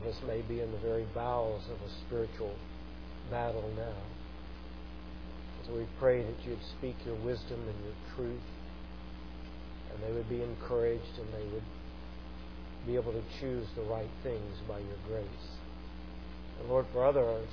This may be in the very bowels of a spiritual battle now. So we pray that You'd speak Your wisdom and Your truth, and they would be encouraged, and they would be able to choose the right things by Your grace. And Lord, for others,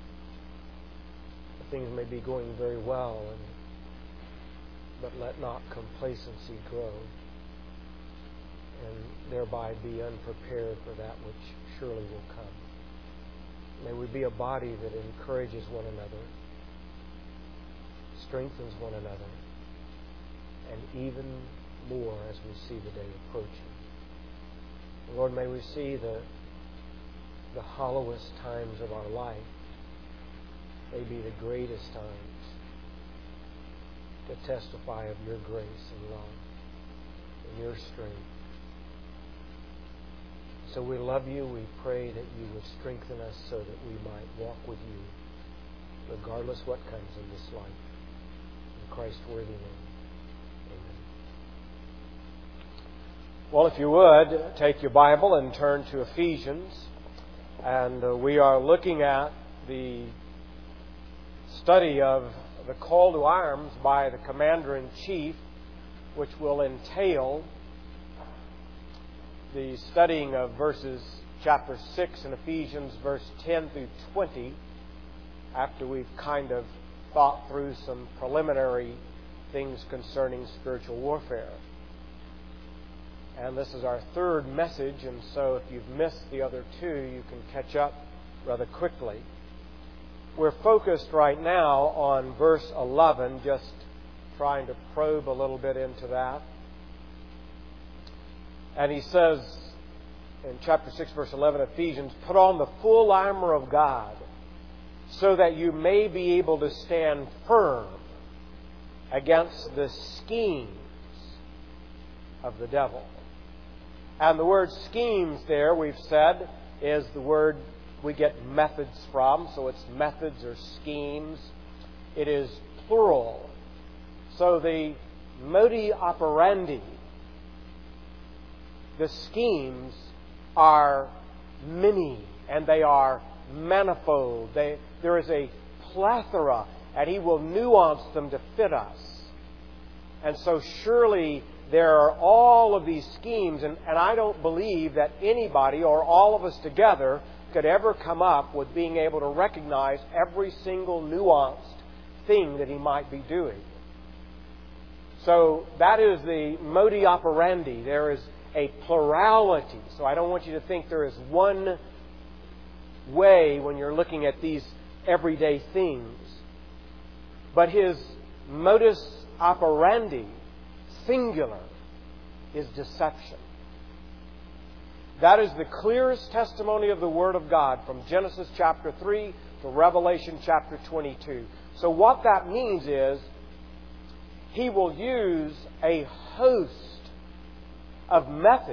things may be going very well, but let not complacency grow, and thereby be unprepared for that which surely will come. May we be a body that encourages one another, strengthens one another, and even more as we see the day approaching. Lord, may we see the hollowest times of our life may be the greatest times to testify of Your grace and love and Your strength. So we love You. We pray that You would strengthen us so that we might walk with You, regardless what comes in this life. In Christ's worthy name, amen. Well, if you would, take your Bible and turn to Ephesians. And we are looking at the study of the call to arms by the Commander-in-Chief, which will entail the studying of verses chapter 6 in Ephesians, verse 10 through 20, after we've kind of thought through some preliminary things concerning spiritual warfare. And this is our third message, and so if you've missed the other two, you can catch up rather quickly. We're focused right now on verse 11, just trying to probe a little bit into that. And he says in chapter 6, verse 11, Ephesians, "Put on the full armor of God, so that you may be able to stand firm against the schemes of the devil." And the word schemes there, we've said, is the word we get methods from. So it's methods or schemes. It is plural. So the modi operandi, the schemes, are many and they are manifold. There is a plethora, and He will nuance them to fit us. And so surely there are all of these schemes, and I don't believe that anybody or all of us together could ever come up with being able to recognize every single nuanced thing that He might be doing. So that is the modi operandi. There is a plurality. So I don't want you to think there is one way when you're looking at these everyday things. But His modus operandi, singular, is deception. That is the clearest testimony of the Word of God from Genesis chapter 3 to Revelation chapter 22. So what that means is He will use a host of methods,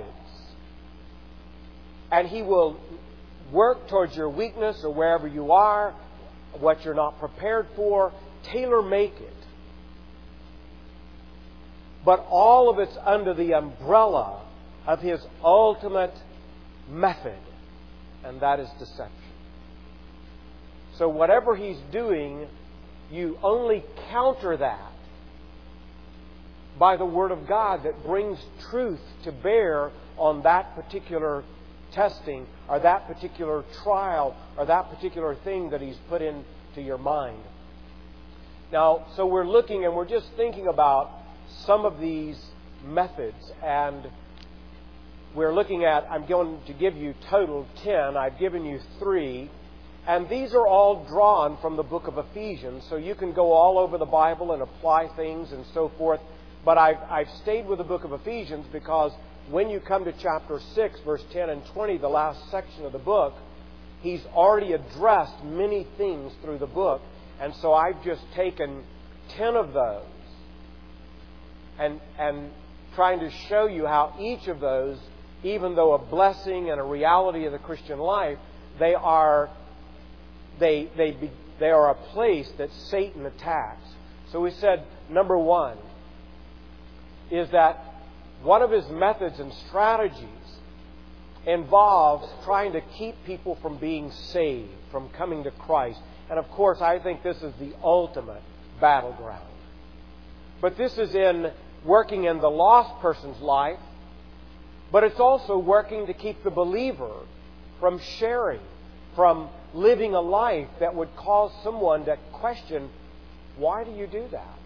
and He will work towards your weakness or wherever you are, what you're not prepared for, tailor-make it. But all of it's under the umbrella of His ultimate method, and that is deception. So whatever He's doing, you only counter that by the Word of God that brings truth to bear on that particular testing or that particular trial or that particular thing that He's put into your mind. Now, so we're looking and we're just thinking about some of these methods, and we're looking at, I'm going to give you total 10. I've given you 3. And these are all drawn from the book of Ephesians. So you can go all over the Bible and apply things and so forth. But I've stayed with the book of Ephesians because when you come to chapter 6, verse 10 and 20, the last section of the book, he's already addressed many things through the book. And so I've just taken 10 of those and trying to show you how each of those, even though a blessing and a reality of the Christian life, they are a place that Satan attacks. So we said, number 1 is that one of his methods and strategies involves trying to keep people from being saved, from coming to Christ. And of course, I think this is the ultimate battleground. But this is in working in the lost person's life, but it's also working to keep the believer from sharing, from living a life that would cause someone to question, why do you do that?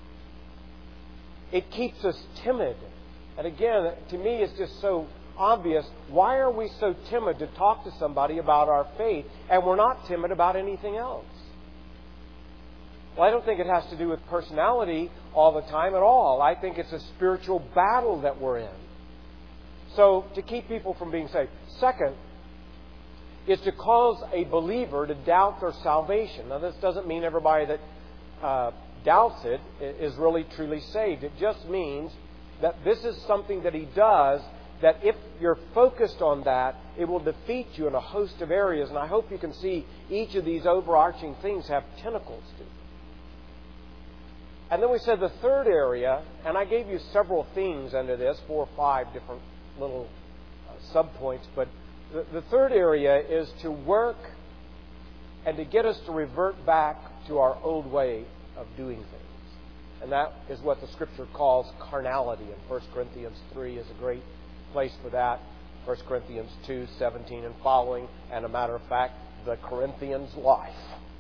It keeps us timid. And again, to me, it's just so obvious. Why are we so timid to talk to somebody about our faith, and we're not timid about anything else? Well, I don't think it has to do with personality all the time at all. I think it's a spiritual battle that we're in. So, to keep people from being saved. Second, is to cause a believer to doubt their salvation. Now, this doesn't mean everybody that doubts it is really truly saved. It just means that this is something that he does, that if you're focused on that, it will defeat you in a host of areas. And I hope you can see each of these overarching things have tentacles to them. And then we said the third area, and I gave you several themes under this, 4 or 5 different little subpoints, but the third area is to work and to get us to revert back to our old way of doing things. And that is what the Scripture calls carnality. And 1 Corinthians 3 is a great place for that. 1 Corinthians 2, 17 and following. And a matter of fact, the Corinthians' life.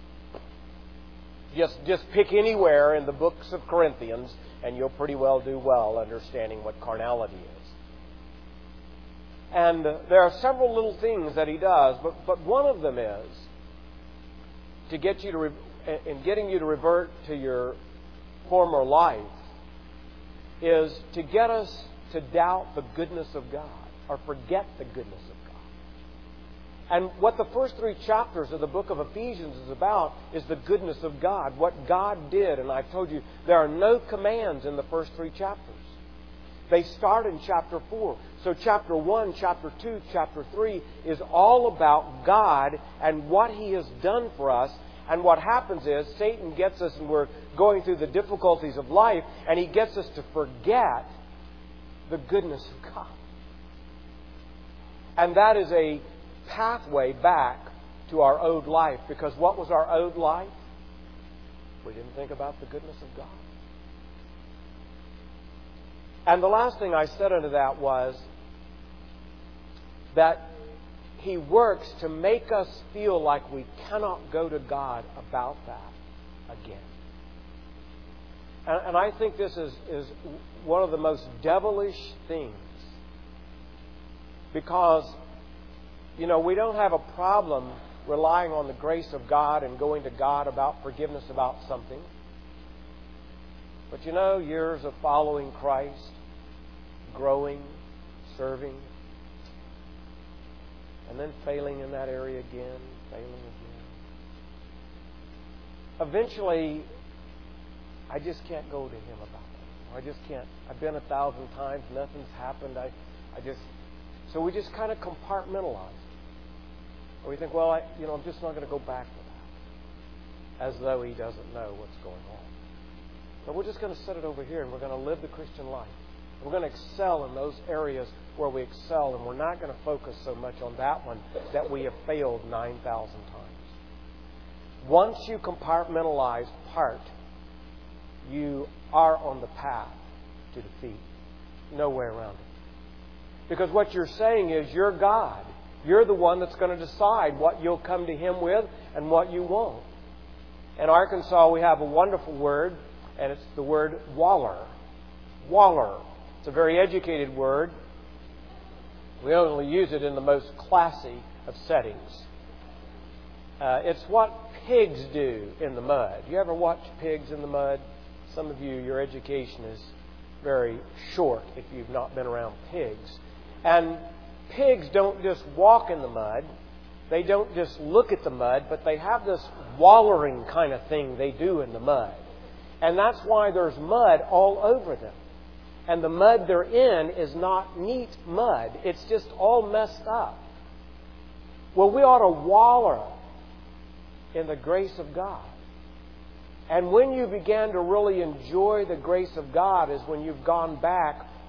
Just pick anywhere in the books of Corinthians, and you'll pretty well do well understanding what carnality is. And there are several little things that he does, but one of them is to get you to in getting you to revert to your former life is to get us to doubt the goodness of God or forget the goodness of God. And what the first 3 chapters of the book of Ephesians is about is the goodness of God, what God did. And I've told you there are no commands in the first 3 chapters. They start in chapter 4. So chapter 1, chapter 2, chapter 3 is all about God and what He has done for us. And what happens is Satan gets us, and we're going through the difficulties of life, and he gets us to forget the goodness of God. And that is a pathway back to our old life. Because what was our old life? We didn't think about the goodness of God. And the last thing I said under that was that He works to make us feel like we cannot go to God about that again. And I think this is one of the most devilish things. Because, we don't have a problem relying on the grace of God and going to God about forgiveness about something. But years of following Christ, growing, serving, and then failing in that area again, failing again. Eventually, I just can't go to Him about it. I just can't. I've been 1,000 times, nothing's happened. So we just kind of compartmentalize. Or we think, well, I'm just not going to go back to that. As though He doesn't know what's going on. But we're just going to set it over here and we're going to live the Christian life. We're going to excel in those areas where we excel, and we're not going to focus so much on that one that we have failed 9,000 times. Once you compartmentalize part, you are on the path to defeat. No way around it. Because what you're saying is you're God. You're the one that's going to decide what you'll come to Him with and what you won't. In Arkansas, we have a wonderful word, and it's the word waller. Waller. It's a very educated word. We only use it in the most classy of settings. It's what pigs do in the mud. You ever watch pigs in the mud? Some of you, your education is very short if you've not been around pigs. And pigs don't just walk in the mud. They don't just look at the mud, but they have this wallering kind of thing they do in the mud. And that's why there's mud all over them. And the mud they're in is not neat mud. It's just all messed up. Well, we ought to waller in the grace of God. And when you began to really enjoy the grace of God is when you've gone back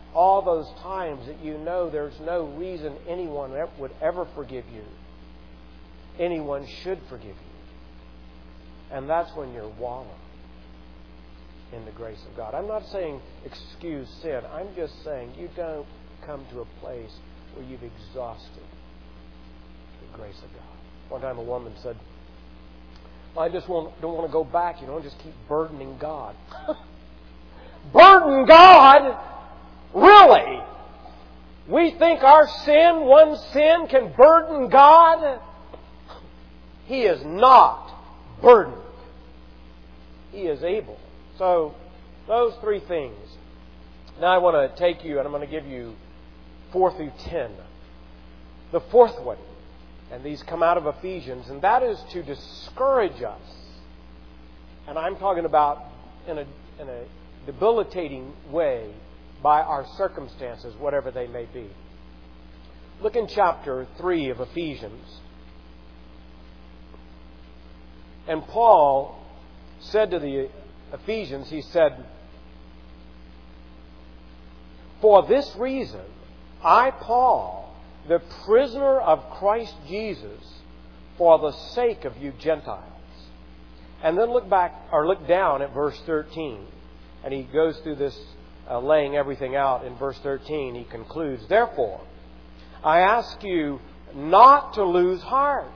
all those times that you know there's no reason anyone would ever forgive you. Anyone should forgive you. And that's when you're wallowing in the grace of God. I'm not saying excuse sin. I'm just saying you don't come to a place where you've exhausted the grace of God. One time a woman said, I just don't want to go back, just keep burdening God. Burden God? Really? We think our sin, one sin, can burden God? He is not burdened. He is able. So, those three things. Now I want to take you, and I'm going to give you 4 through 10. The fourth one, and these come out of Ephesians, and that is to discourage us. And I'm talking about in a debilitating way by our circumstances, whatever they may be. Look in chapter 3 of Ephesians. And Paul said to the Ephesians, he said, for this reason, I, Paul, the prisoner of Christ Jesus, for the sake of you Gentiles. And then look down at verse 13. And he goes through this laying everything out in verse 13. He concludes, therefore, I ask you not to lose heart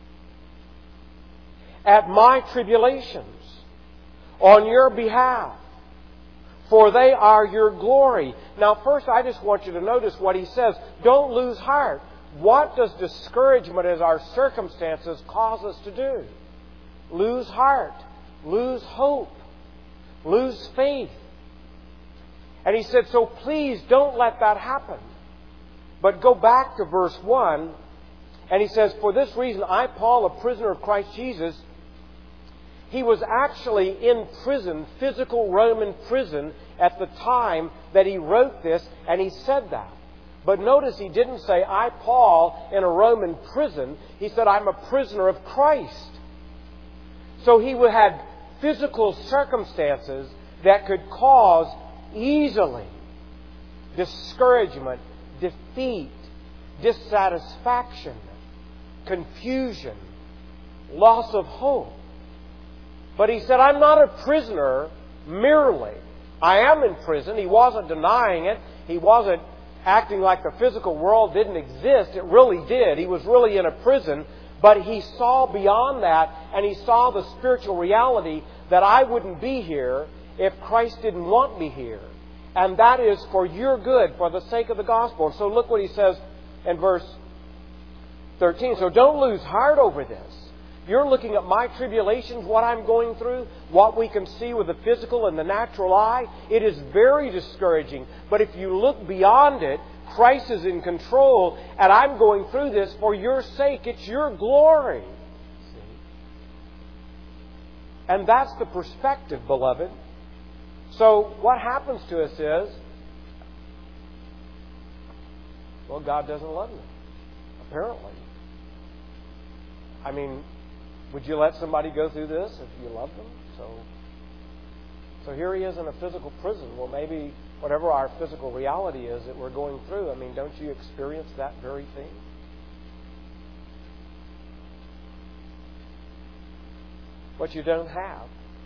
at my tribulations on your behalf, for they are your glory. Now, first, I just want you to notice what he says. Don't lose heart. What does discouragement as our circumstances cause us to do? Lose heart, lose hope, lose faith. And he said, so please don't let that happen. But go back to verse 1, and he says, for this reason, I, Paul, a prisoner of Christ Jesus. He was actually in prison, physical Roman prison, at the time that he wrote this, and he said that. But notice he didn't say, I, Paul, in a Roman prison. He said, I'm a prisoner of Christ. So he had physical circumstances that could cause easily discouragement, defeat, dissatisfaction, confusion, loss of hope. But he said, I'm not a prisoner merely. I am in prison. He wasn't denying it. He wasn't acting like the physical world didn't exist. It really did. He was really in a prison. But he saw beyond that, and he saw the spiritual reality that I wouldn't be here if Christ didn't want me here. And that is for your good, for the sake of the gospel. And so look what he says in verse 13. So don't lose heart over this. You're looking at my tribulations, what I'm going through, what we can see with the physical and the natural eye. It is very discouraging. But if you look beyond it, Christ is in control, and I'm going through this for your sake. It's your glory. See? And that's the perspective, beloved. So what happens to us is, well, God doesn't love me, apparently. I mean, would you let somebody go through this if you love them? So here he is in a physical prison. Well, maybe whatever our physical reality is that we're going through, I mean, don't you experience that very thing? What you don't have.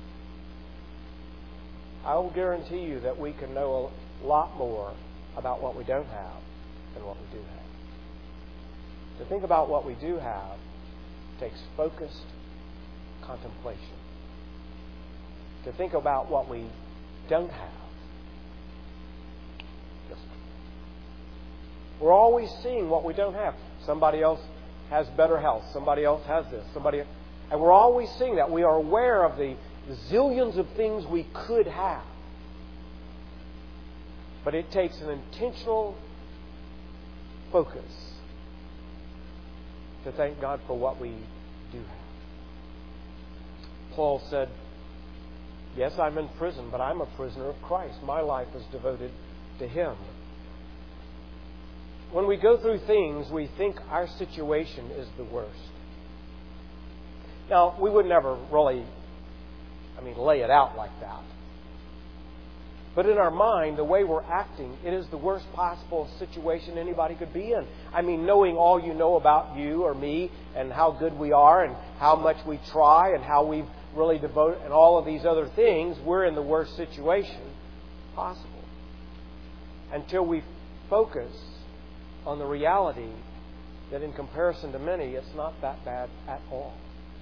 I will guarantee you that we can know a lot more about what we don't have than what we do have. To think about what we do have takes focused contemplation. To think about what we don't have. We're always seeing what we don't have. Somebody else has better health. Somebody else has this. And we're always seeing that. We are aware of the zillions of things we could have. But it takes an intentional focus to thank God for what we do have. Paul said, yes, I'm in prison, but I'm a prisoner of Christ. My life is devoted to Him. When we go through things, we think our situation is the worst. Now, we would never really, lay it out like that. But in our mind, the way we're acting, it is the worst possible situation anybody could be in. I mean, knowing all you know about you or me and how good we are and how much we try and how we've really devoted and all of these other things, we're in the worst situation possible. Until we focus on the reality that in comparison to many, it's not that bad at all.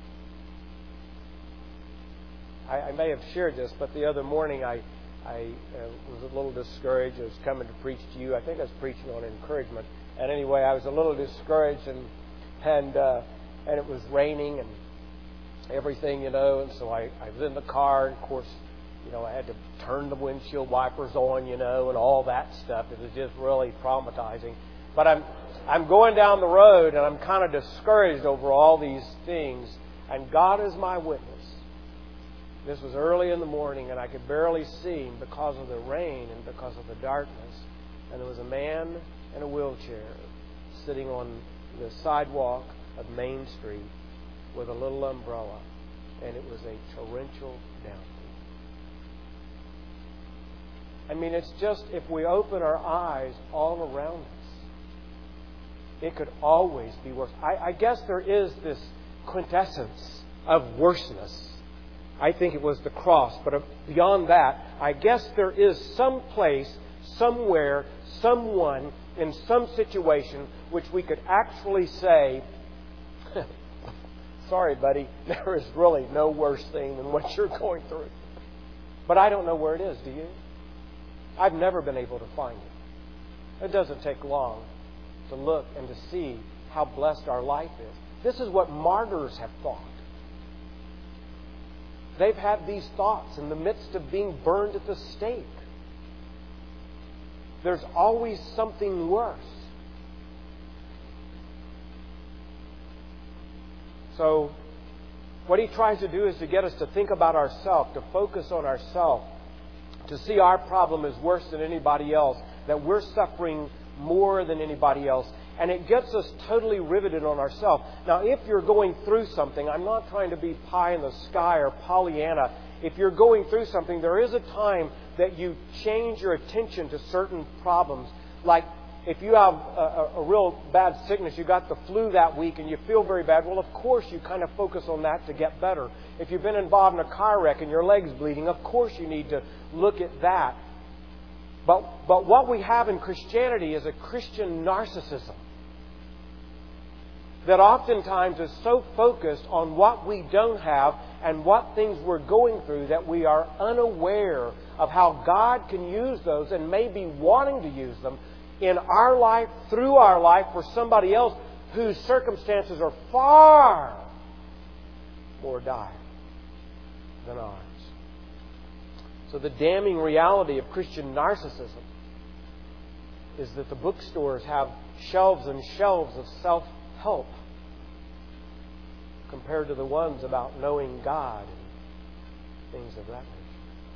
I may have shared this, but the other morning I was a little discouraged. I was coming to preach to you. I think I was preaching on encouragement. And anyway, I was a little discouraged, and it was raining and everything, and so I was in the car, and of course, I had to turn the windshield wipers on, and all that stuff. It was just really traumatizing. But I'm going down the road, and I'm kind of discouraged over all these things, and God is my witness. This was early in the morning, and I could barely see because of the rain and because of the darkness. And there was a man in a wheelchair sitting on the sidewalk of Main Street with a little umbrella, and it was a torrential downpour. I mean, it's just, if we open our eyes all around us, it could always be worse. I guess there is this quintessence of worseness. I think it was the cross. But beyond that, I guess there is some place, somewhere, someone, in some situation, which we could actually say, sorry, buddy, there is really no worse thing than what you're going through. But I don't know where it is, do you? I've never been able to find it. It doesn't take long to look and to see how blessed our life is. This is what martyrs have thought. They've had these thoughts in the midst of being burned at the stake. There's always something worse. So, what he tries to do is to get us to think about ourselves, to focus on ourselves, to see our problem is worse than anybody else, that we're suffering more than anybody else. And it gets us totally riveted on ourselves. Now, if you're going through something, I'm not trying to be pie in the sky or Pollyanna. If you're going through something, there is a time that you change your attention to certain problems. Like if you have a real bad sickness, you got the flu that week and you feel very bad, well, of course you kind of focus on that to get better. If you've been involved in a car wreck and your leg's bleeding, of course you need to look at that. But what we have in Christianity is a Christian narcissism that oftentimes is so focused on what we don't have and what things we're going through that we are unaware of how God can use those and may be wanting to use them in our life, through our life, for somebody else whose circumstances are far more dire than ours. So the damning reality of Christian narcissism is that the bookstores have shelves and shelves of self-help compared to the ones about knowing God and things of that nature.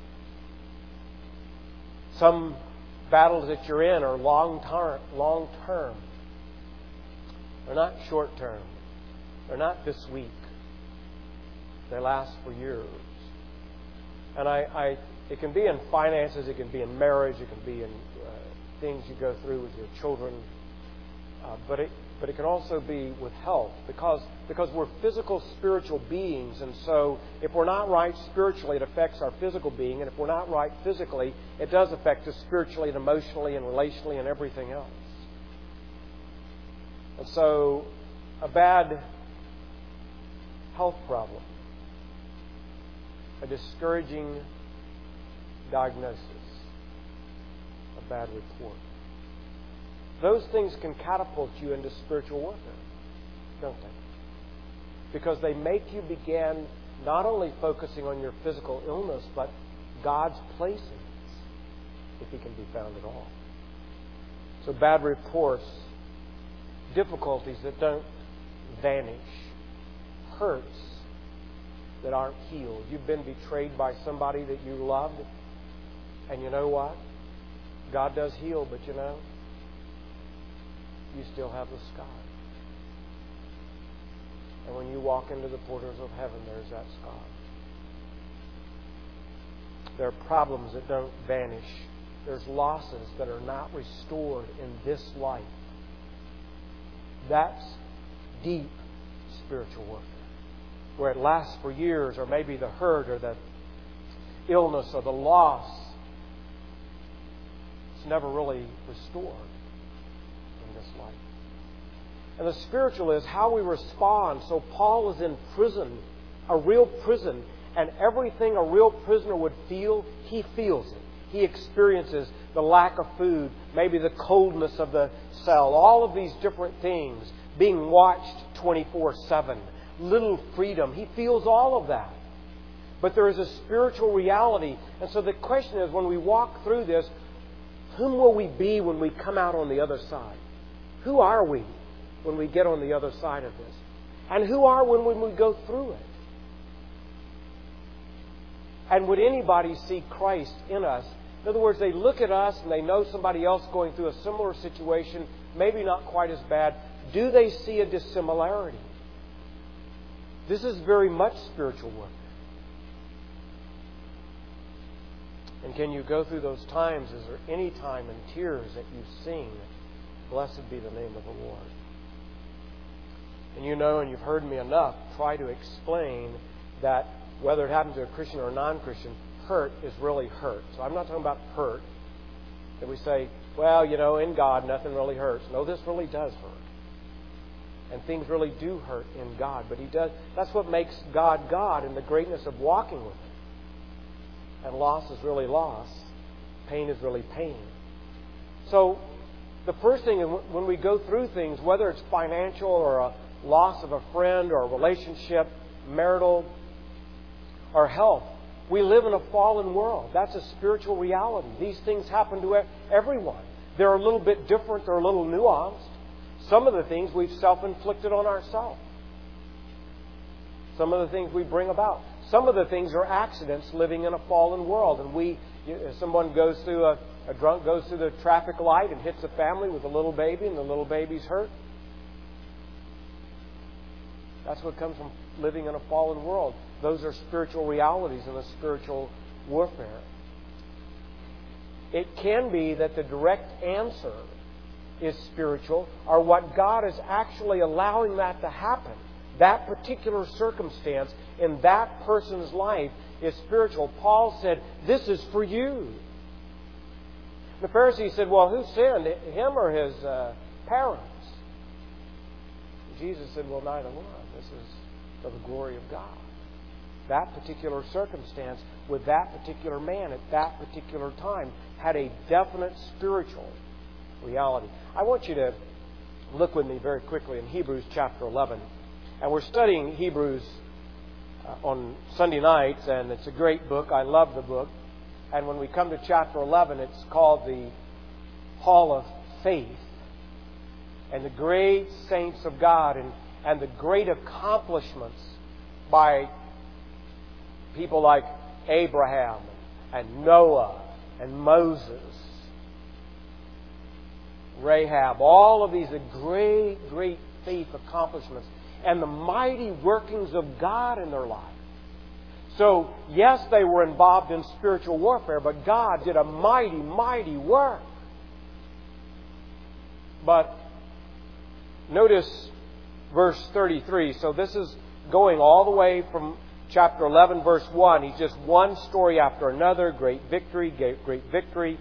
Some battles that you're in are long-term. They're not short-term. They're not this week. They last for years. And it can be in finances, it can be in marriage, it can be in things you go through with your children. But it can also be with health, because we're physical, spiritual beings, and so if we're not right spiritually, it affects our physical being, and if we're not right physically, it does affect us spiritually and emotionally and relationally and everything else. And so, a bad health problem, a discouraging diagnosis, a bad report, those things can catapult you into spiritual warfare, don't they? Because they make you begin not only focusing on your physical illness, but God's place in it, if He can be found at all. So bad reports, difficulties that don't vanish, hurts that aren't healed. You've been betrayed by somebody that you loved, and you know what? God does heal, but you still have the scar. And when you walk into the portals of heaven, there's that scar. There are problems that don't vanish. There's losses that are not restored in this life. That's deep spiritual warfare, where it lasts for years, or maybe the hurt or the illness or the loss, it's never really restored in this life. And the spiritual is how we respond. So Paul is in prison, a real prison, and everything a real prisoner would feel, he feels it. He experiences the lack of food, maybe the coldness of the cell, all of these different things, being watched 24/7, little freedom. He feels all of that. But there is a spiritual reality. And so the question is, when we walk through this, whom will we be when we come out on the other side? Who are we when we get on the other side of this? And who are we when we go through it? And would anybody see Christ in us? In other words, they look at us and they know somebody else going through a similar situation, maybe not quite as bad. Do they see a dissimilarity? This is very much spiritual work. And can you go through those times? Is there any time in tears that you sing, "Blessed be the name of the Lord"? And you know, and you've heard me enough, try to explain that whether it happens to a Christian or a non-Christian, hurt is really hurt. So I'm not talking about hurt that we say, well, you know, in God nothing really hurts. No, this really does hurt. And things really do hurt in God. But He does. That's what makes God God, and the greatness of walking with Him. And loss is really loss. Pain is really pain. So the first thing, when we go through things, whether it's financial or a loss of a friend or a relationship, marital, or health, we live in a fallen world. That's a spiritual reality. These things happen to everyone. They're a little bit different. They're a little nuanced. Some of the things we've self-inflicted on ourselves. Some of the things we bring about. Some of the things are accidents living in a fallen world. And someone goes through a drunk goes through the traffic light and hits a family with a little baby, and the little baby's hurt. That's what comes from living in a fallen world. Those are spiritual realities in a spiritual warfare. It can be that the direct answer is spiritual, or what God is actually allowing that to happen. That particular circumstance in that person's life is spiritual. Paul said, this is for you. The Pharisee said, well, who sinned, him or his parents? Jesus said, well, neither one. This is for the glory of God. That particular circumstance with that particular man at that particular time had a definite spiritual reality. I want you to look with me very quickly in Hebrews chapter 11. And we're studying Hebrews on Sunday nights, and it's a great book. I love the book. And when we come to chapter 11, it's called the Hall of Faith. And the great saints of God and the great accomplishments by people like Abraham and Noah and Moses, Rahab, all of these are great, great faith accomplishments and the mighty workings of God in their life. So, yes, they were involved in spiritual warfare, but God did a mighty, mighty work. But notice verse 33. So this is going all the way from chapter 11, verse 1. He's just one story after another. Great victory, great victory.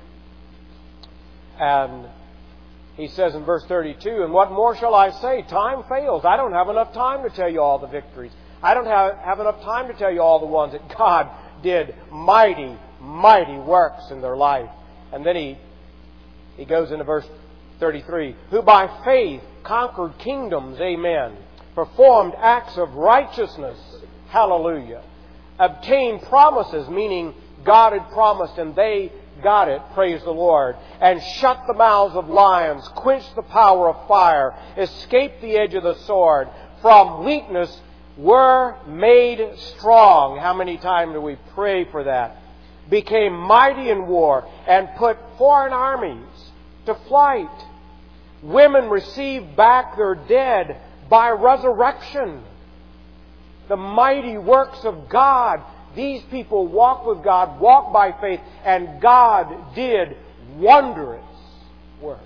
And he says in verse 32, and what more shall I say? Time fails. I don't have enough time to tell you all the victories. I don't have enough time to tell you all the ones that God did mighty, mighty works in their life. And then he goes into verse 33, who by faith conquered kingdoms, amen, performed acts of righteousness, hallelujah, obtained promises, meaning God had promised and they got it, praise the Lord, and shut the mouths of lions, quenched the power of fire, escaped the edge of the sword, from weakness were made strong. How many times do we pray for that? Became mighty in war and put foreign armies to flight. Women received back their dead by resurrection. The mighty works of God These people walked with God, walked by faith, and God did wondrous works.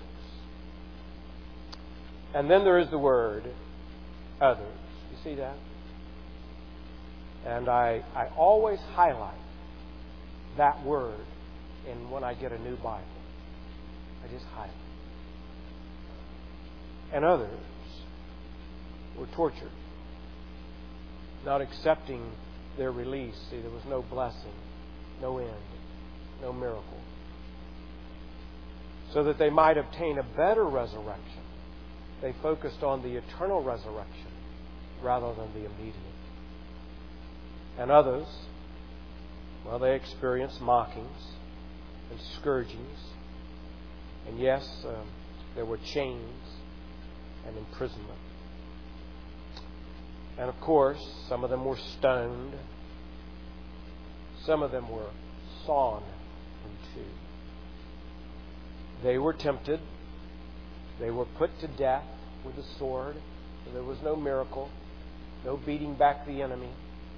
And then there is the word others. You see that? And I always highlight that word when I get a new Bible. I just highlight. And others were tortured, not accepting their release. See, there was no blessing, no end, no miracle. So that they might obtain a better resurrection, they focused on the eternal resurrection rather than the immediate. And others, well, they experienced mockings and scourgings. And yes, there were chains and imprisonment. And of course, some of them were stoned. Some of them were sawn in two. They were tempted. They were put to death with a sword. So there was no miracle, no beating back the enemy.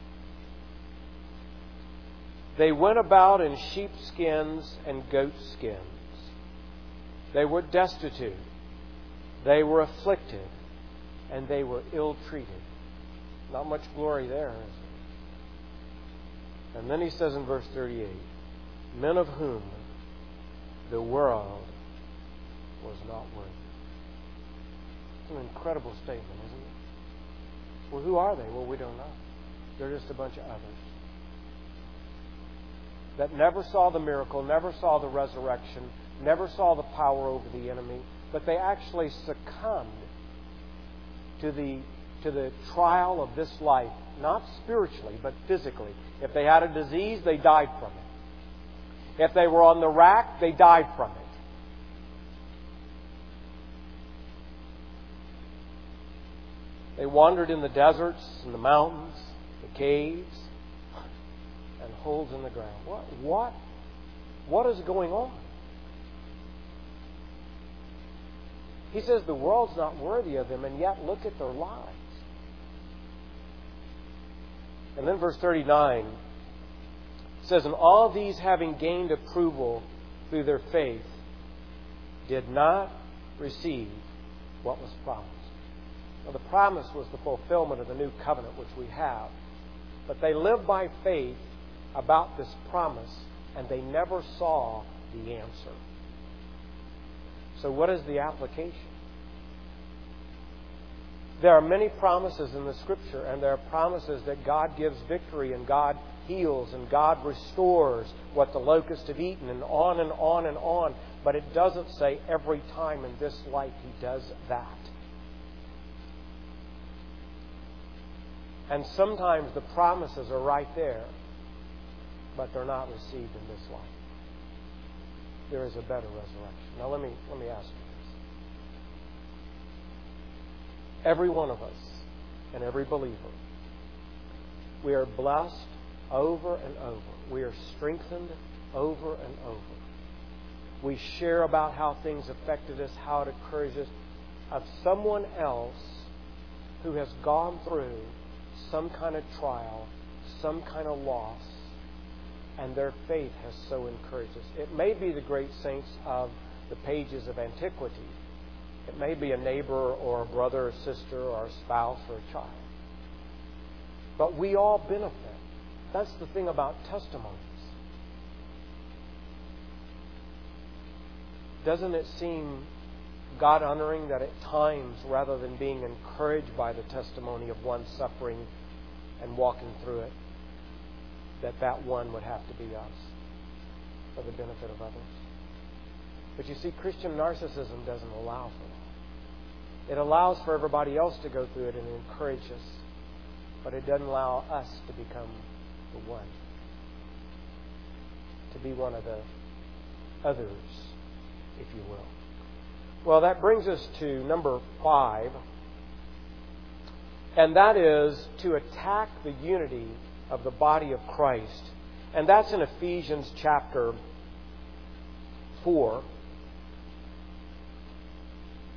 They went about in sheepskins and goatskins. They were destitute. They were afflicted. And they were ill-treated. Not much glory there, is there? And then he says in verse 38, men of whom the world was not worthy. It's an incredible statement, isn't it? Well, who are they? Well, we don't know. They're just a bunch of others that never saw the miracle, never saw the resurrection, never saw the power over the enemy, but they actually succumbed to the trial of this life, not spiritually, but physically. If they had a disease, they died from it. If they were on the rack, they died from it. They wandered in the deserts and the mountains, the caves, and holes in the ground. What is going on? He says the world's not worthy of them, and yet look at their lives. And then verse 39 says, and all these having gained approval through their faith did not receive what was promised. Now the promise was the fulfillment of the new covenant which we have. But they lived by faith about this promise, and they never saw the answer. So what is the application? There are many promises in the Scripture, and there are promises that God gives victory, and God heals, and God restores what the locusts have eaten, and on and on and on. But it doesn't say every time in this life He does that. And sometimes the promises are right there, but they're not received in this life. There is a better resurrection. Now let me ask you this. Every one of us and every believer, we are blessed over and over. We are strengthened over and over. We share about how things affected us, how it encouraged us, of someone else who has gone through some kind of trial, some kind of loss, and their faith has so encouraged us. It may be the great saints of the pages of antiquity. It may be a neighbor or a brother or sister or a spouse or a child. But we all benefit. That's the thing about testimonies. Doesn't it seem God-honoring that at times, rather than being encouraged by the testimony of one suffering and walking through it, that one would have to be us for the benefit of others? But you see, Christian narcissism doesn't allow for that. It allows for everybody else to go through it and encourage us, but it doesn't allow us to become the one, to be one of the others, if you will. Well, that brings us to number 5, and that is to attack the unity of the body of Christ. And that's in Ephesians chapter 4.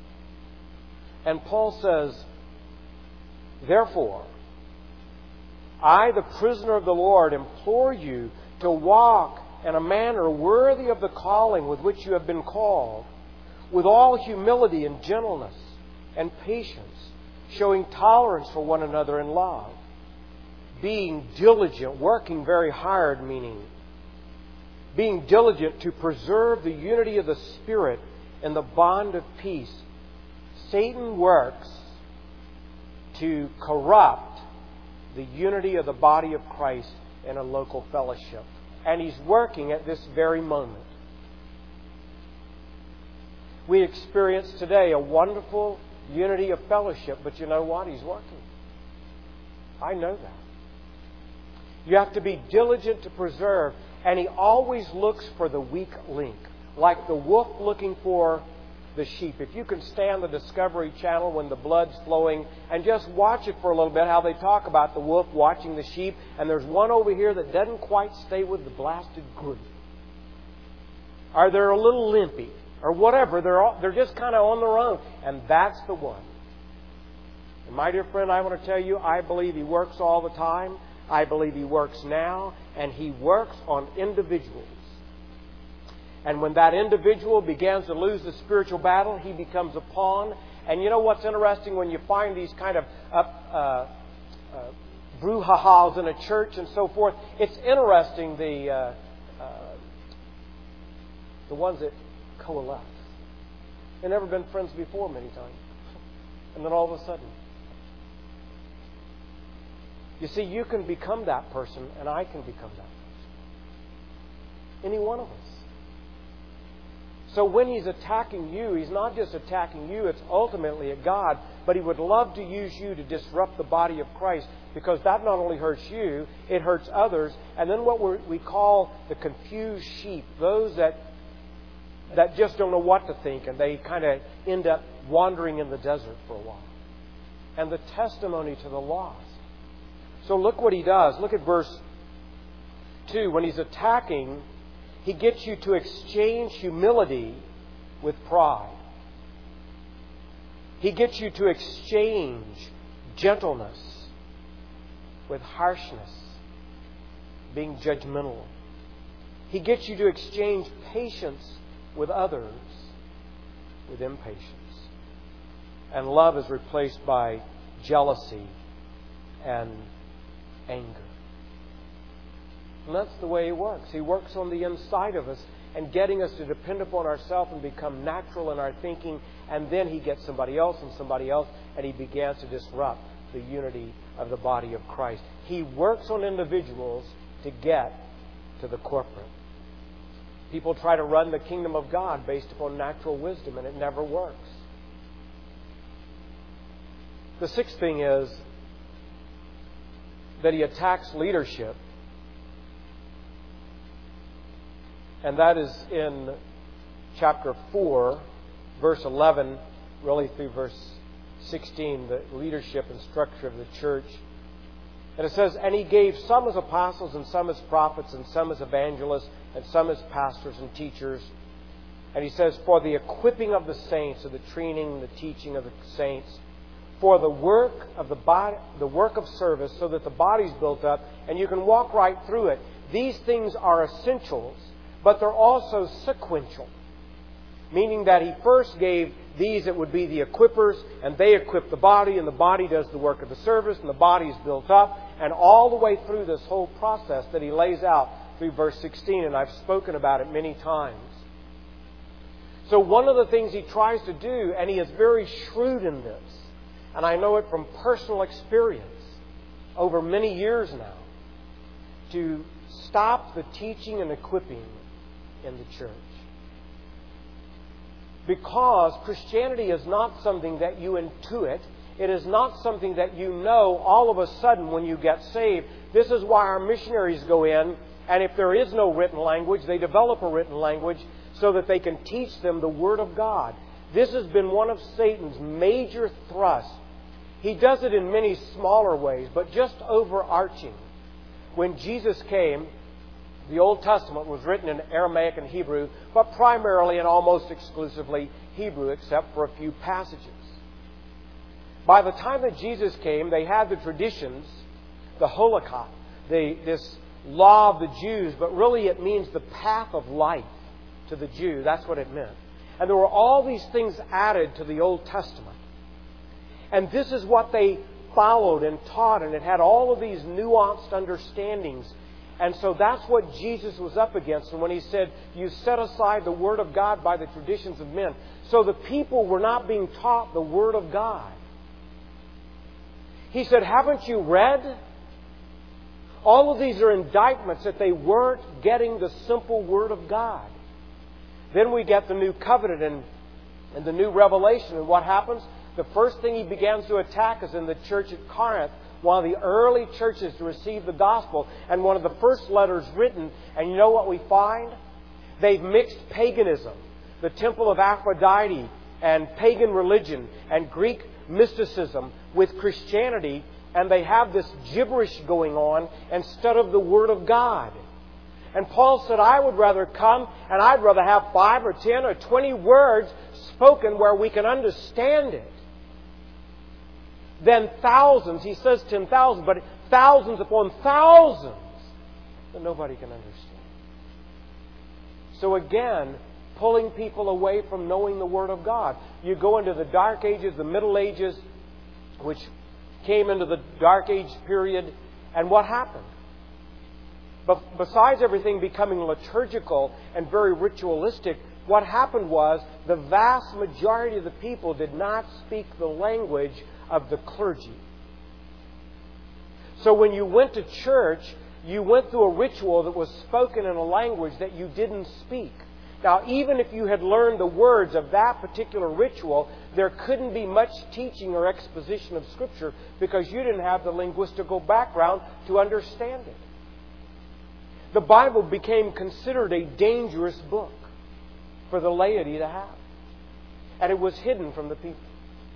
And Paul says, therefore, I, the prisoner of the Lord, implore you to walk in a manner worthy of the calling with which you have been called, with all humility and gentleness and patience, showing tolerance for one another in love, being diligent, working very hard, meaning being diligent to preserve the unity of the Spirit in the bond of peace. Satan works to corrupt the unity of the body of Christ in a local fellowship. And he's working at this very moment. We experience today a wonderful unity of fellowship, but you know what? He's working. I know that. You have to be diligent to preserve, and he always looks for the weak link, like the wolf looking for the sheep. If you can stay on the Discovery Channel when the blood's flowing and just watch it for a little bit, how they talk about the wolf watching the sheep, and there's one over here that doesn't quite stay with the blasted group. Or they're a little limpy, or whatever. They're just kind of on their own. And that's the one. And my dear friend, I want to tell you, I believe He works all the time. I believe He works now. And He works on individuals. And when that individual begins to lose the spiritual battle, he becomes a pawn. And you know what's interesting when you find these kind of brouhahas in a church and so forth? It's interesting, the ones that coalesce. They've never been friends before many times. And then all of a sudden. You see, you can become that person, and I can become that person. Any one of us. So when He's attacking you, He's not just attacking you, it's ultimately at God, but He would love to use you to disrupt the body of Christ, because that not only hurts you, it hurts others. And then what we call the confused sheep, those that just don't know what to think, and they kind of end up wandering in the desert for a while. And the testimony to the lost. So look what He does. Look at verse 2. When He's attacking, He gets you to exchange humility with pride. He gets you to exchange gentleness with harshness, being judgmental. He gets you to exchange patience with others with impatience. And love is replaced by jealousy and anger. And that's the way He works. He works on the inside of us and getting us to depend upon ourselves and become natural in our thinking. And then He gets somebody else, and He begins to disrupt the unity of the body of Christ. He works on individuals to get to the corporate. People try to run the kingdom of God based upon natural wisdom, and it never works. The sixth thing is that He attacks leadership. And that is in chapter 4, verse 11, really through verse 16, the leadership and structure of the church. And it says, and He gave some as apostles, and some as prophets, and some as evangelists, and some as pastors and teachers. And He says, for the equipping of the saints, so the training, the teaching of the saints, for the work of the body, the work of service, so that the body's built up, and you can walk right through it. These things are essentials, but they're also sequential. Meaning that He first gave these that would be the equippers, and they equip the body, and the body does the work of the service, and the body is built up, and all the way through this whole process that He lays out through verse 16, and I've spoken about it many times. So one of the things He tries to do, and He is very shrewd in this, and I know it from personal experience over many years now, to stop the teaching and equipping in the church. Because Christianity is not something that you intuit. It is not something that you know all of a sudden when you get saved. This is why our missionaries go in, and if there is no written language, they develop a written language so that they can teach them the Word of God. This has been one of Satan's major thrusts. He does it in many smaller ways, but just overarching. When Jesus came, the Old Testament was written in Aramaic and Hebrew, but primarily and almost exclusively Hebrew, except for a few passages. By the time that Jesus came, they had the traditions, the Holocaust, this law of the Jews, but really it means the path of life to the Jew. That's what it meant. And there were all these things added to the Old Testament. And this is what they followed and taught, and it had all of these nuanced understandings. And so that's what Jesus was up against. And when He said, you set aside the Word of God by the traditions of men. So the people were not being taught the Word of God. He said, haven't you read? All of these are indictments that they weren't getting the simple Word of God. Then we get the New Covenant and the New Revelation. And what happens? The first thing He begins to attack is in the church at Corinth, one of the early churches to receive the gospel, and one of the first letters written. And you know what we find? They've mixed paganism, the temple of Aphrodite, and pagan religion, and Greek mysticism with Christianity, and they have this gibberish going on instead of the Word of God. And Paul said, I would rather come and I'd rather have 5 or 10 or 20 words spoken where we can understand it than thousands. He says 10,000, but thousands upon thousands that nobody can understand. So again, pulling people away from knowing the Word of God. You go into the Dark Ages, the Middle Ages, which came into the Dark Age period, and what happened? But besides everything becoming liturgical and very ritualistic, what happened was the vast majority of the people did not speak the language of the clergy. So when you went to church, you went through a ritual that was spoken in a language that you didn't speak. Now, even if you had learned the words of that particular ritual, there couldn't be much teaching or exposition of Scripture because you didn't have the linguistical background to understand it. The Bible became considered a dangerous book for the laity to have. And it was hidden from the people.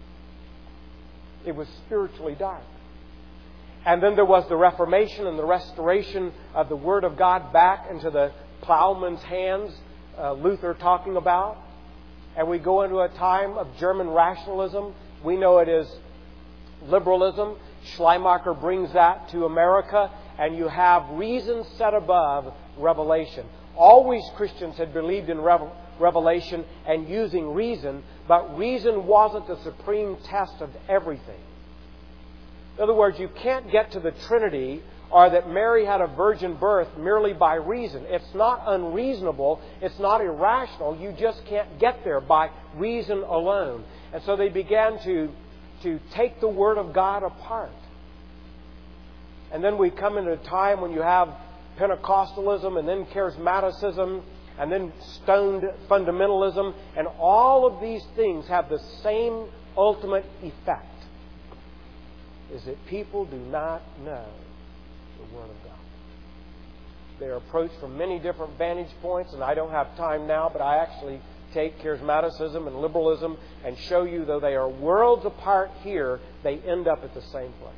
It was spiritually dark. And then there was the Reformation and the restoration of the Word of God back into the plowman's hands, Luther talking about. And we go into a time of German rationalism. We know it is liberalism. Schleiermacher brings that to America. And you have reason set above revelation. Always Christians had believed in revelation and using reason, but reason wasn't the supreme test of everything. In other words, you can't get to the Trinity or that Mary had a virgin birth merely by reason. It's not unreasonable. It's not irrational. You just can't get there by reason alone. And so they began to take the Word of God apart. And then we come into a time when you have Pentecostalism and then Charismaticism and then stoned fundamentalism. And all of these things have the same ultimate effect, is that people do not know the Word of God. They're approached from many different vantage points, and I don't have time now, but I actually take charismaticism and liberalism and show you, though they are worlds apart here, they end up at the same place.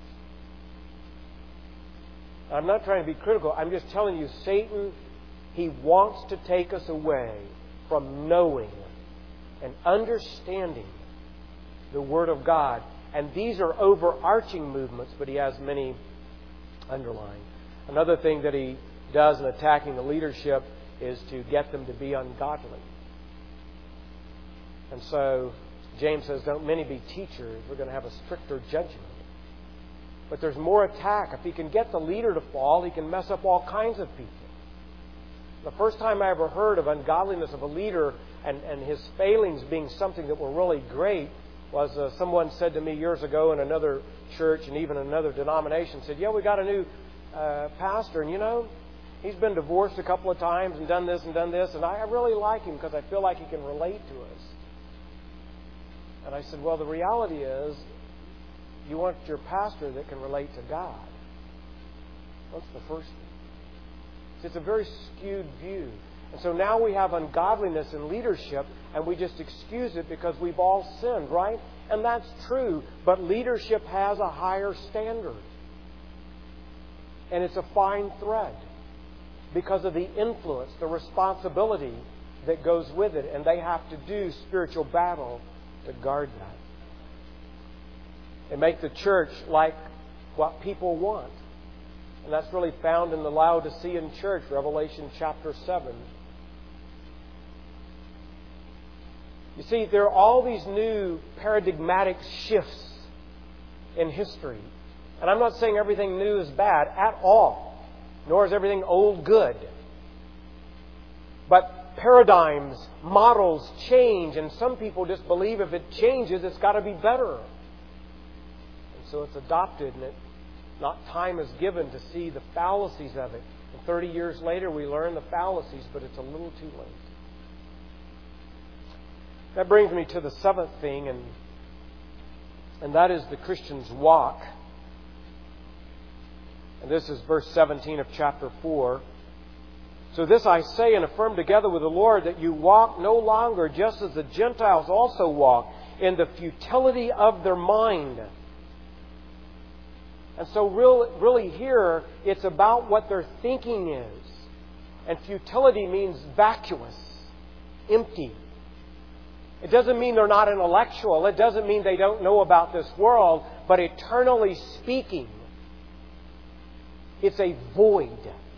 I'm not trying to be critical. I'm just telling you, Satan, he wants to take us away from knowing and understanding the Word of God. And these are overarching movements, but he has many underlying. Another thing that he does in attacking the leadership is to get them to be ungodly. And so James says, don't many be teachers. We're going to have a stricter judgment. But there's more attack. If he can get the leader to fall, he can mess up all kinds of people. The first time I ever heard of ungodliness of a leader and his failings being something that were really great was someone said to me years ago in another church and even another denomination, said, yeah, we got a new pastor, and you know, he's been divorced a couple of times and done this, and I really like him because I feel like he can relate to us. And I said, well, the reality is, you want your pastor that can relate to God. That's the first thing. It's a very skewed view. And so now we have ungodliness in leadership, and we just excuse it because we've all sinned, right? And that's true, but leadership has a higher standard. And it's a fine thread because of the influence, the responsibility that goes with it. And they have to do spiritual battle to guard that. And make the church like what people want. And that's really found in the Laodicean church, Revelation chapter 7. You see, there are all these new paradigmatic shifts in history. And I'm not saying everything new is bad at all, nor is everything old good. But paradigms, models change, and some people just believe if it changes, it's got to be better. And so it's adopted, and not time is given to see the fallacies of it. And 30 years later, we learn the fallacies, but it's a little too late. That brings me to the seventh thing, and that is the Christian's walk. And this is verse 17 of chapter 4. So this I say and affirm together with the Lord, that you walk no longer just as the Gentiles also walk, in the futility of their mind. And so really here, it's about what their thinking is. And futility means vacuous, empty. It doesn't mean they're not intellectual. It doesn't mean they don't know about this world. But eternally speaking, it's a void.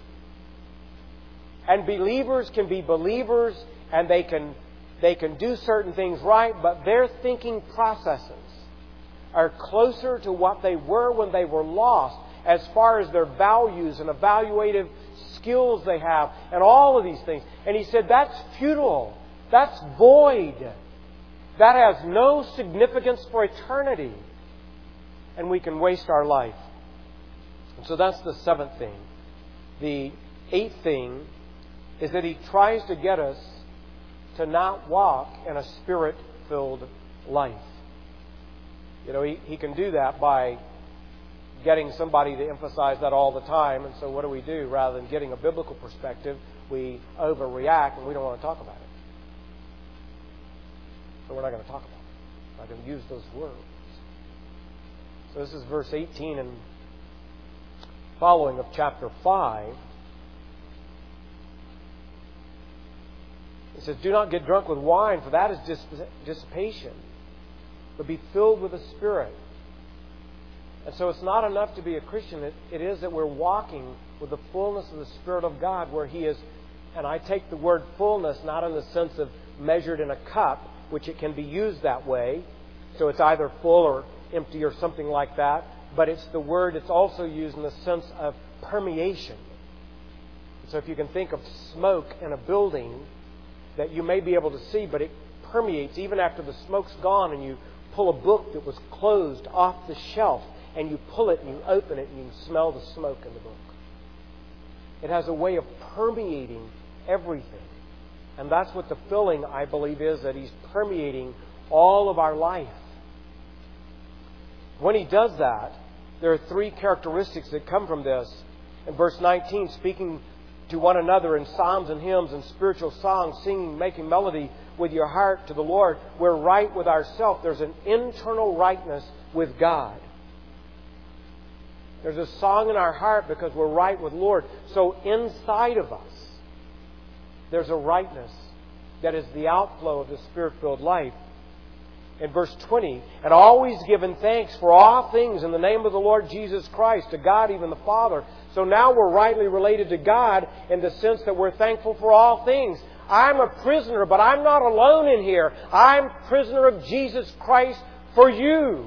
And believers can be believers, and they can do certain things right, but their thinking processes are closer to what they were when they were lost, as far as their values and evaluative skills they have, and all of these things. And he said, that's futile. That's void. That has no significance for eternity. And we can waste our life. And so that's the seventh thing. The eighth thing is that he tries to get us to not walk in a Spirit-filled life. You know, he can do that by getting somebody to emphasize that all the time. And so what do? Rather than getting a biblical perspective, we overreact and we don't want to talk about it. So we're not going to talk about it. We're not going to use those words. So this is verse 18 and following of chapter 5. It says, do not get drunk with wine, for that is dissipation, but be filled with the Spirit. And so it's not enough to be a Christian. It is that we're walking with the fullness of the Spirit of God, where He is, and I take the word fullness not in the sense of measured in a cup, which it can be used that way. So it's either full or empty or something like that. But it's the word, it's also used in the sense of permeation. So if you can think of smoke in a building that you may be able to see, but it permeates even after the smoke's gone, and you pull a book that was closed off the shelf, and you pull it and you open it and you smell the smoke in the book. It has a way of permeating everything. And that's what the filling, I believe, is, that He's permeating all of our life. When He does that, there are three characteristics that come from this. In verse 19, speaking to one another in psalms and hymns and spiritual songs, singing, making melody with your heart to the Lord. We're right with ourselves. There's an internal rightness with God. There's a song in our heart because we're right with the Lord. So inside of us, there's a rightness that is the outflow of the Spirit-filled life. In verse 20, and always giving thanks for all things in the name of the Lord Jesus Christ, to God even the Father. So now we're rightly related to God in the sense that we're thankful for all things. I'm a prisoner, but I'm not alone in here. I'm a prisoner of Jesus Christ for you.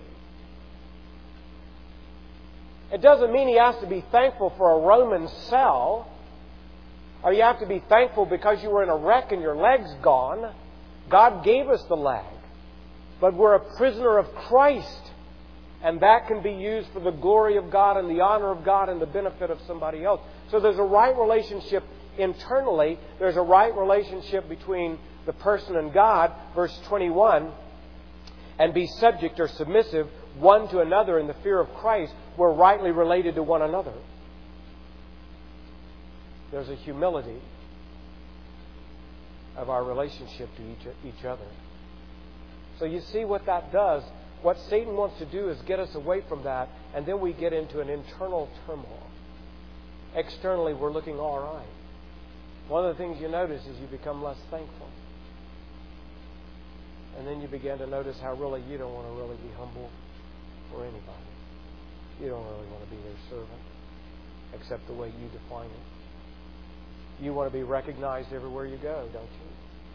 It doesn't mean he has to be thankful for a Roman cell, or you have to be thankful because you were in a wreck and your leg's gone. God gave us the leg. But we're a prisoner of Christ. And that can be used for the glory of God and the honor of God and the benefit of somebody else. So there's a right relationship internally. There's a right relationship between the person and God. Verse 21, and be subject or submissive one to another in the fear of Christ. We're rightly related to one another. There's a humility of our relationship to each other. So you see what that does. What Satan wants to do is get us away from that, and then we get into an internal turmoil. Externally, we're looking all right. One of the things you notice is you become less thankful. And then you begin to notice how really you don't want to really be humble for anybody. You don't really want to be their servant. except the way you define it. You want to be recognized everywhere you go, don't you?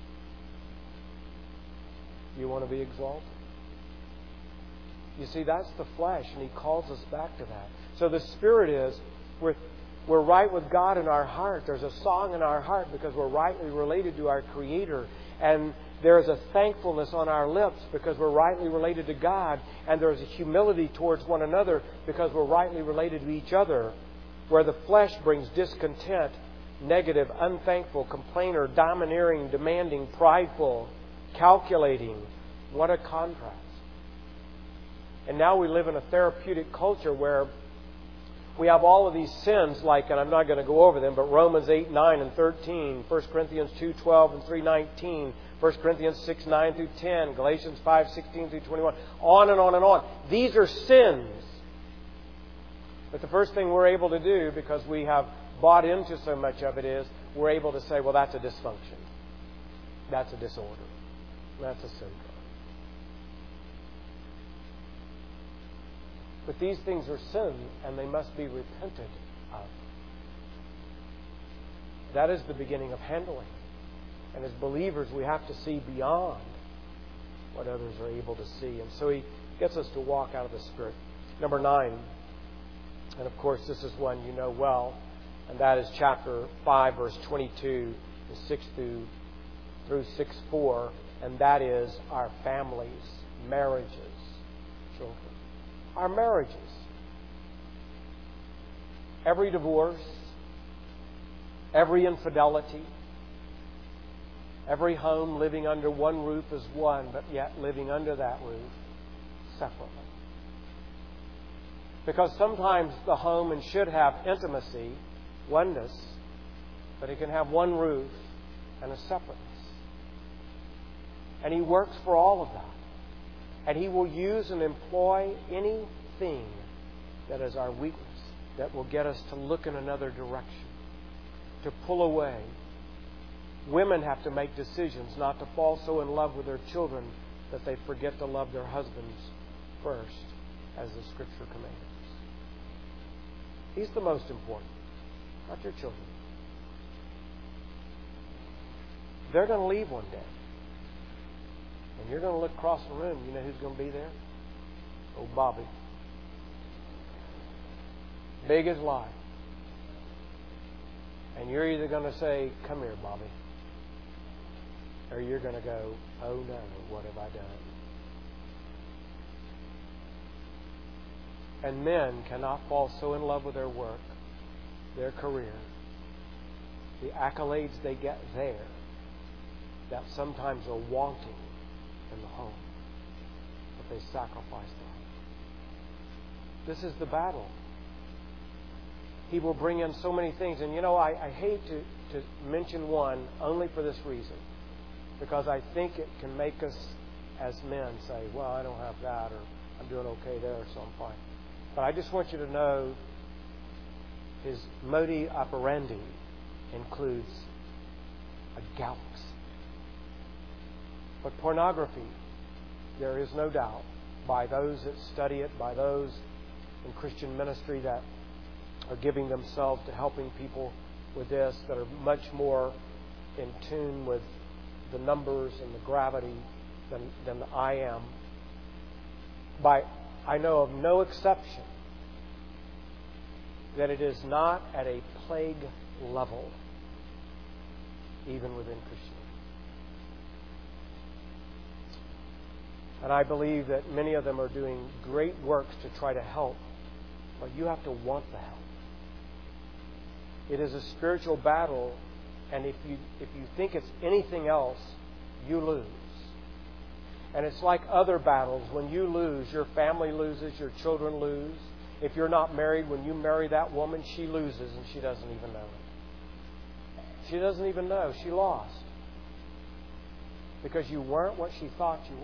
You want to be exalted. You see, that's the flesh, and He calls us back to that. So the Spirit is, we're right with God in our heart. There's a song in our heart because we're rightly related to our Creator. And there's a thankfulness on our lips because we're rightly related to God. And there's a humility towards one another because we're rightly related to each other. Where the flesh brings discontent, negative, unthankful, complainer, domineering, demanding, prideful, calculating. What a contrast. And now we live in a therapeutic culture where we have all of these sins, like, and I'm not going to go over them, but Romans 8, 9, and 13, 1 Corinthians 2, 12, and 3, 19, 1 Corinthians 6, 9 through 10, Galatians 5, 16 through 21, on and on and on. These are sins. But the first thing we're able to do, because we have bought into so much of it, is we're able to say, well, that's a dysfunction. That's a disorder. That's a syndrome. But these things are sin, and they must be repented of. That is the beginning of handling. And as believers, we have to see beyond what others are able to see. And so He gets us to walk out of the Spirit. Number 9, and of course this is one you know well, and that is chapter 5, verse 22, 6 through 6:4, and that is our families, marriages, children. Our marriages. Every divorce, every infidelity, every home living under one roof is one, but yet living under that roof separately. Because sometimes the home and should have intimacy, oneness, but it can have one roof and a separateness. And He works for all of that. And He will use and employ anything that is our weakness, that will get us to look in another direction, to pull away. Women have to make decisions not to fall so in love with their children that they forget to love their husbands first, as the Scripture commands. He's the most important, not your children. They're going to leave one day. And you're going to look across the room. You know who's going to be there? Oh, Bobby. Big as life. And you're either going to say, come here, Bobby. Or you're going to go, oh no, what have I done? And men cannot fall so in love with their work, their career, the accolades they get there, that sometimes are wanting in the home, but they sacrifice that. This is the battle. He will bring in so many things. And you know, I hate to mention one only for this reason, because I think it can make us as men say, well, I don't have that, or I'm doing okay there, so I'm fine. But I just want you to know his modus operandi includes a galaxy. But pornography, there is no doubt, by those that study it, by those in Christian ministry that are giving themselves to helping people with this, that are much more in tune with the numbers and the gravity than I am. I know of no exception that it is not at a plague level, even within Christianity. And I believe that many of them are doing great works to try to help, but you have to want the help. It is a spiritual battle, and if you think it's anything else, you lose. And it's like other battles. When you lose, your family loses, your children lose. If you're not married, when you marry that woman, she loses and she doesn't even know it. She doesn't even know. She lost. Because you weren't what she thought you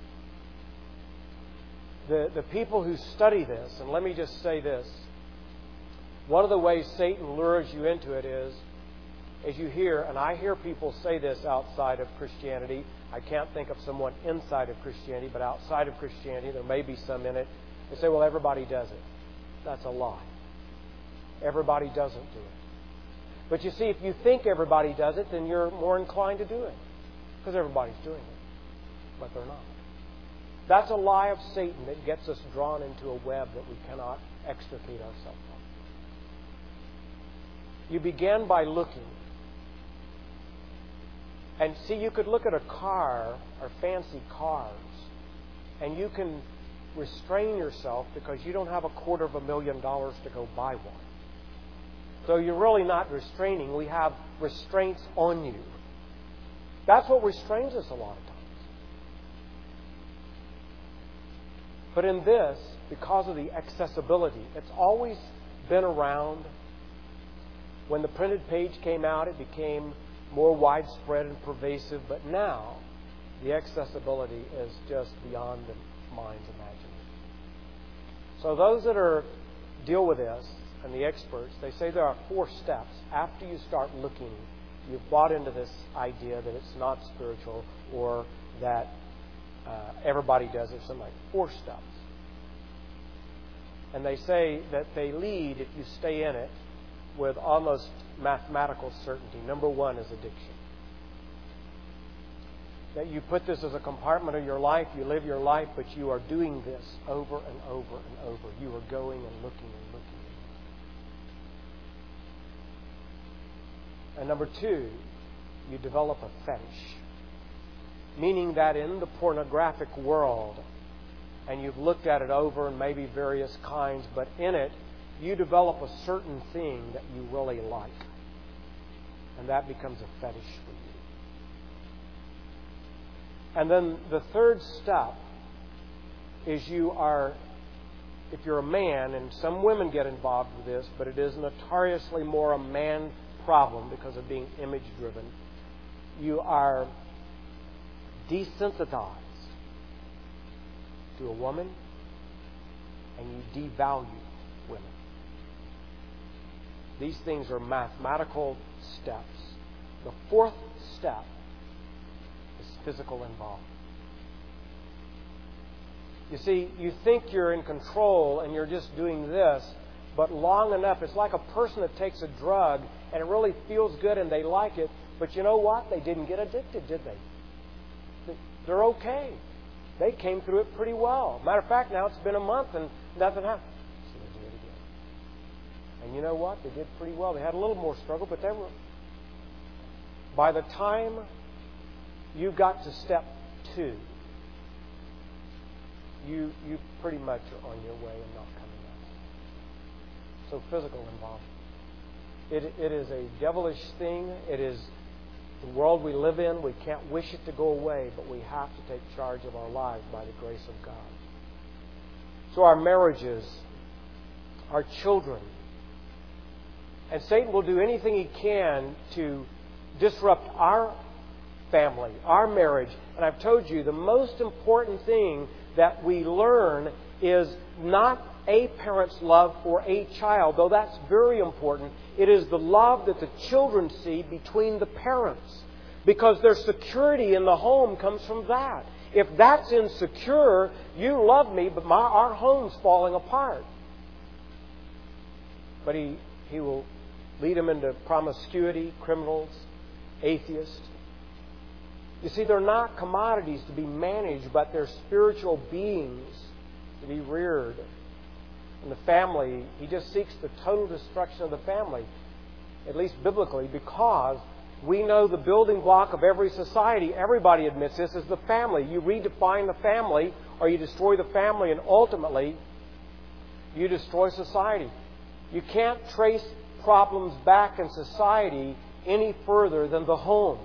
were. The people who study this, and let me just say this, one of the ways Satan lures you into it is, as you hear, and I hear people say this outside of Christianity. I can't think of someone inside of Christianity, but outside of Christianity, there may be some in it. They say, well, everybody does it. That's a lie. everybody doesn't do it. But you see, if you think everybody does it, then you're more inclined to do it. Because everybody's doing it. But they're not. That's a lie of Satan that gets us drawn into a web that we cannot extricate ourselves from. You begin by looking. And see, you could look at a car or fancy cars, and you can restrain yourself because you don't have $250,000 to go buy one. So you're really not restraining. We have restraints on you. That's what restrains us a lot of times. But in this, because of the accessibility, it's always been around. When the printed page came out, it became more widespread and pervasive. But now, the accessibility is just beyond the mind's imagination. So those that deal with this, and the experts, they say there are 4 steps. After you start looking, you've bought into this idea that it's not spiritual or that everybody does it. Something like 4 steps. And they say that they lead, if you stay in it, with almost mathematical certainty. Number 1 is addiction. That you put this as a compartment of your life, you live your life, but you are doing this over and over and over. You are going and looking and looking. And number 2, you develop a fetish. Meaning that in the pornographic world, and you've looked at it over and maybe various kinds, but in it, you develop a certain thing that you really like. And that becomes a fetish for you. And then the 3rd step is if you're a man, and some women get involved with this, but it is notoriously more a man problem because of being image-driven. You are desensitized to a woman, and you devalue women. These things are mathematical steps. The 4th step is physical involvement. You see, you think you're in control and you're just doing this, but long enough, it's like a person that takes a drug and it really feels good and they like it, but you know what? They didn't get addicted, did they? They're okay. They came through it pretty well. Matter of fact, now it's been a month and nothing happened. So they do it again. And you know what? They did pretty well. They had a little more struggle, but they were... By the time you got to step 2, you pretty much are on your way and not coming out. So physical involvement. It is a devilish thing. It is the world we live in. We can't wish it to go away, but we have to take charge of our lives by the grace of God. So our marriages, our children, and Satan will do anything he can to disrupt our family, our marriage. And I've told you, the most important thing that we learn is not a parent's love for a child, though that's very important. It is the love that the children see between the parents. Because their security in the home comes from that. If that's insecure, you love me, but our home's falling apart. But he will lead them into promiscuity, criminals, atheists. You see, they're not commodities to be managed, but they're spiritual beings to be reared. And the family, he just seeks the total destruction of the family, at least biblically, because we know the building block of every society, everybody admits this, is the family. You redefine the family, or you destroy the family, and ultimately, you destroy society. You can't trace problems back in society any further than the homes.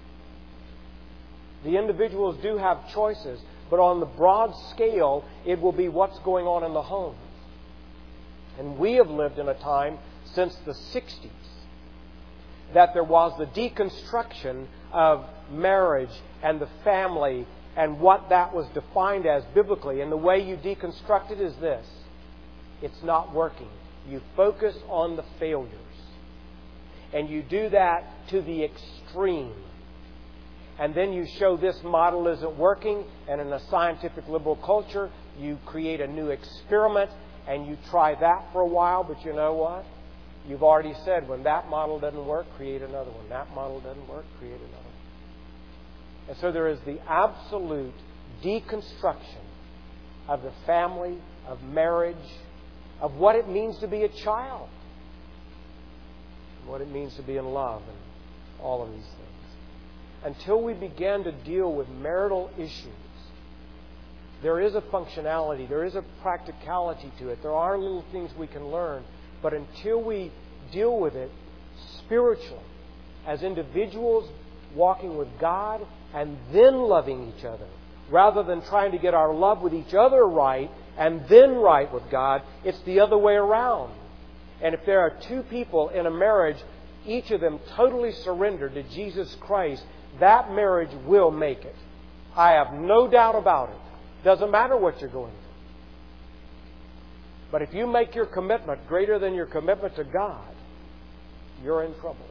The individuals do have choices, but on the broad scale, it will be what's going on in the homes. And we have lived in a time since the 60s that there was the deconstruction of marriage and the family and what that was defined as biblically. And the way you deconstruct it is this. It's not working. You focus on the failures. And you do that to the extreme. And then you show this model isn't working, and in a scientific liberal culture, you create a new experiment, and you try that for a while, but you know what? You've already said, when that model doesn't work, create another one. That model doesn't work, create another one. And so there is the absolute deconstruction of the family, of marriage, of what it means to be a child, and what it means to be in love, and all of these things. Until we begin to deal with marital issues, there is a functionality, there is a practicality to it. There are little things we can learn. But until we deal with it spiritually, as individuals walking with God and then loving each other, rather than trying to get our love with each other right and then right with God, it's the other way around. And if there are two people in a marriage, each of them totally surrendered to Jesus Christ, that marriage will make it. I have no doubt about it. Doesn't matter what you're going through. But if you make your commitment greater than your commitment to God, you're in trouble.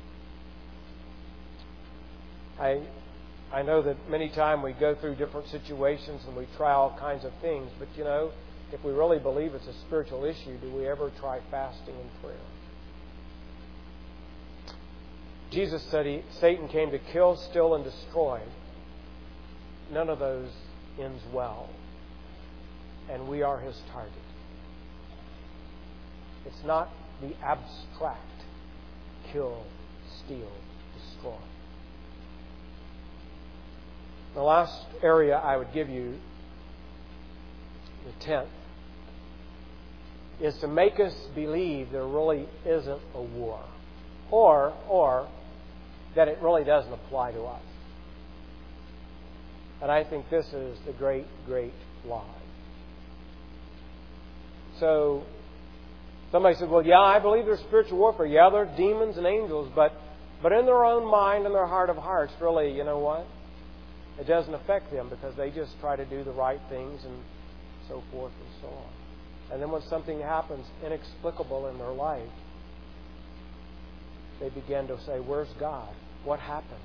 I know that many times we go through different situations and we try all kinds of things, but if we really believe it's a spiritual issue, do we ever try fasting and prayer? Jesus said Satan came to kill, steal, and destroy. None of those ends well. And we are his target. It's not the abstract kill, steal, destroy. The last area I would give you, the 10th, is to make us believe there really isn't a war. Or that it really doesn't apply to us. And I think this is the great, great lie. So, somebody said, well, yeah, I believe there's spiritual warfare. Yeah, there are demons and angels, but in their own mind and their heart of hearts, really, you know what? It doesn't affect them because they just try to do the right things and so forth and so on. And then when something happens inexplicable in their life, they begin to say, where's God? What happened?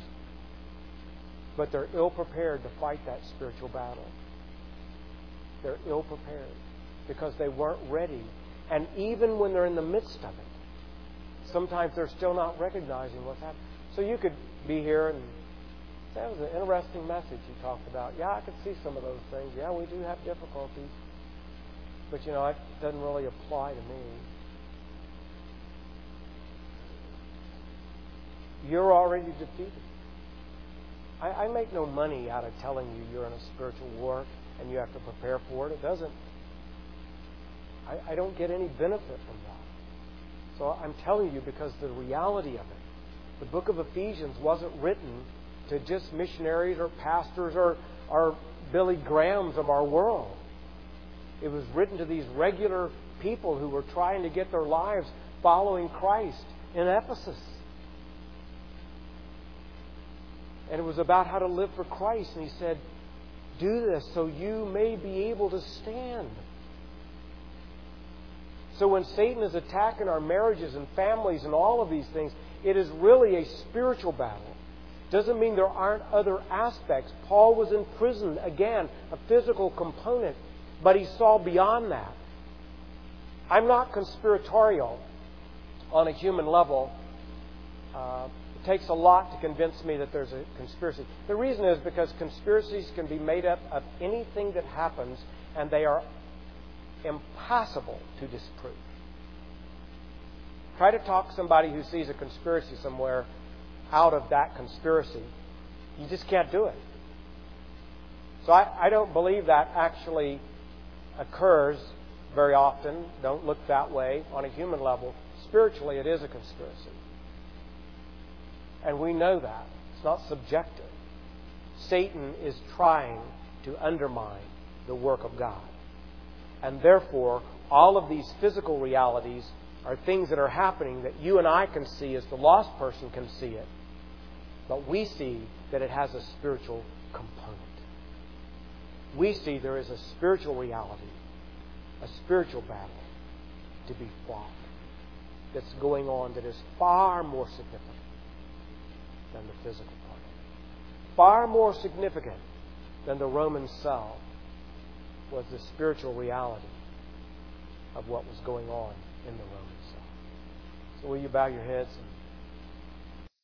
But they're ill-prepared to fight that spiritual battle. They're ill-prepared because they weren't ready. And even when they're in the midst of it, sometimes they're still not recognizing what's happening. So you could be here and say, that was an interesting message you talked about. Yeah, I could see some of those things. Yeah, we do have difficulties. But, it doesn't really apply to me. You're already defeated. I make no money out of telling you you're in a spiritual war and you have to prepare for it. It doesn't. I don't get any benefit from that. So I'm telling you because the reality of it. The book of Ephesians wasn't written to just missionaries or pastors or Billy Grahams of our world. It was written to these regular people who were trying to get their lives following Christ in Ephesus. And it was about how to live for Christ. And he said, do this so you may be able to stand. So when Satan is attacking our marriages and families and all of these things, it is really a spiritual battle. Doesn't mean there aren't other aspects. Paul was in prison, again, a physical component. But he saw beyond that. I'm not conspiratorial on a human level. It takes a lot to convince me that there's a conspiracy. The reason is because conspiracies can be made up of anything that happens, and they are impossible to disprove. Try to talk somebody who sees a conspiracy somewhere out of that conspiracy. You just can't do it. So I don't believe that actually occurs very often. Don't look that way on a human level. Spiritually, it is a conspiracy. And we know that. It's not subjective. Satan is trying to undermine the work of God. And therefore, all of these physical realities are things that are happening that you and I can see as the lost person can see it. But we see that it has a spiritual component. We see there is a spiritual reality, a spiritual battle to be fought that's going on that is far more significant than the physical part. Far more significant than the Roman cell was the spiritual reality of what was going on in the Roman cell. So will you bow your heads? And